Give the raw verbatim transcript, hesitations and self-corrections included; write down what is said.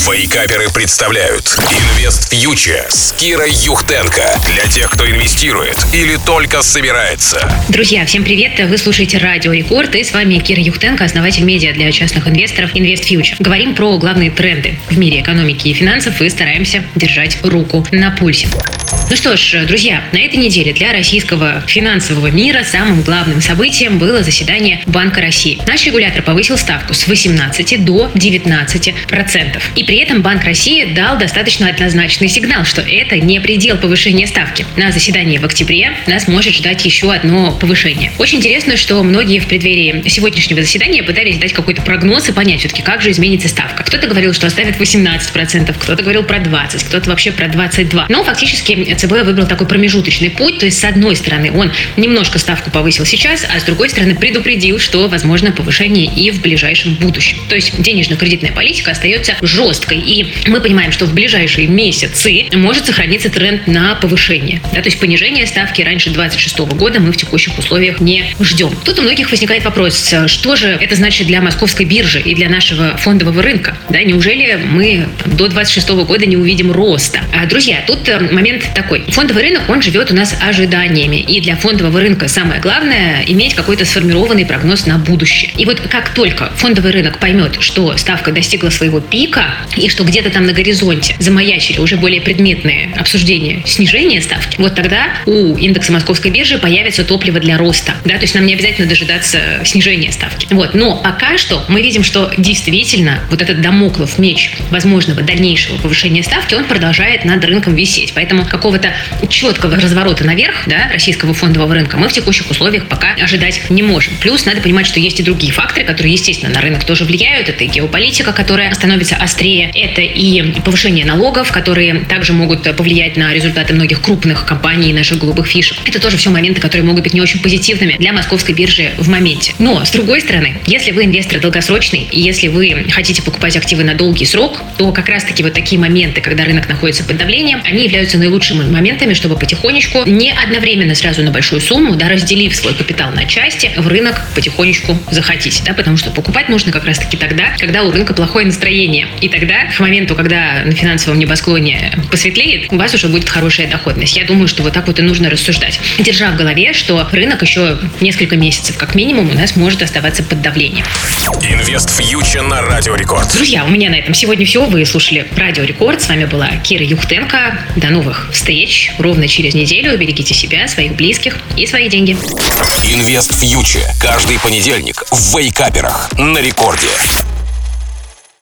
Вейкаперы представляют Инвест Фьючер с Кирой Юхтенко. Для тех, кто инвестирует или только собирается. Друзья, всем привет! Вы слушаете Радио Рекорд, и с вами Кира Юхтенко, основатель медиа для частных инвесторов Инвест Фьючер. Говорим про главные тренды в мире экономики и финансов и стараемся держать руку на пульсе. Ну что ж, друзья, на этой неделе для российского финансового мира самым главным событием было заседание Банка России. Наш регулятор повысил ставку с восемнадцати до девятнадцати процентов. И при этом Банк России дал достаточно однозначный сигнал, что это не предел повышения ставки. На заседании в октябре нас может ждать еще одно повышение. Очень интересно, что многие в преддверии сегодняшнего заседания пытались дать какой-то прогноз и понять все-таки, как же изменится ставка. Кто-то говорил, что оставит восемнадцать процентов, кто-то говорил про двадцать процентов, кто-то вообще про двадцать два процента. Но фактически ЦБ выбрал такой промежуточный путь, то есть с одной стороны он немножко ставку повысил сейчас, а с другой стороны предупредил, что возможно повышение и в ближайшем будущем. То есть денежно-кредитная политика остается жесткой, и мы понимаем, что в ближайшие месяцы может сохраниться тренд на повышение. Да, то есть понижение ставки раньше двадцать шестого года мы в текущих условиях не ждем. Тут у многих возникает вопрос, что же это значит для московской биржи и для нашего фондового рынка? Да, неужели мы до двадцать шестого года не увидим роста? А, друзья, тут момент такой. Фондовый рынок, он живет у нас ожиданиями. И для фондового рынка самое главное — иметь какой-то сформированный прогноз на будущее. И вот как только фондовый рынок поймет, что ставка достигла своего пика, и что где-то там на горизонте замаячили уже более предметные обсуждения снижения ставки, вот тогда у индекса московской биржи появится топливо для роста. Да? То есть нам не обязательно дожидаться снижения ставки. Вот. Но пока что мы видим, что действительно вот этот дамоклов меч возможного дальнейшего повышения ставки, он продолжает над рынком висеть. Поэтому какого-то четкого разворота наверх, да, российского фондового рынка мы в текущих условиях пока ожидать не можем. Плюс надо понимать, что есть и другие факторы, которые, естественно, на рынок тоже влияют. Это и геополитика, которая становится острее. Это и повышение налогов, которые также могут повлиять на результаты многих крупных компаний, наших голубых фишек. Это тоже все моменты, которые могут быть не очень позитивными для московской биржи в моменте. Но, с другой стороны, если вы инвестор долгосрочный, и если вы хотите покупать активы на долгий срок, то как раз-таки вот такие моменты, когда рынок находится под давлением, они являются наилучшими моментами, чтобы потихонечку, не одновременно сразу на большую сумму, да, разделив свой капитал на части, в рынок потихонечку заходить. Да, потому что покупать нужно как раз-таки тогда, когда у рынка плохое настроение. И тогда, к моменту, когда на финансовом небосклоне посветлеет, у вас уже будет хорошая доходность. Я думаю, что вот так вот и нужно рассуждать, держа в голове, что рынок еще несколько месяцев, как минимум, у нас может оставаться под давлением. Инвест Фьючер на Радио Рекорд. Друзья, у меня на этом сегодня все. Вы слушали Радио Рекорд. С вами была Кира Юхтенко. До новых встреч ровно через неделю. Берегите себя, своих близких и свои деньги. Инвест Фьючер. Каждый понедельник в Вейкаперах на Рекорде.